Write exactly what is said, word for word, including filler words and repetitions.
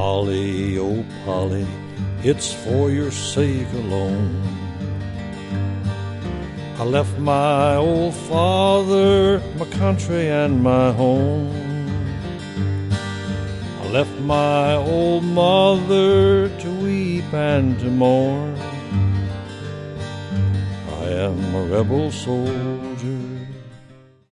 Polly, oh Polly, it's for your sake alone. I left my old father, my country and my home. I left my old mother to weep and to mourn. I am a rebel soul.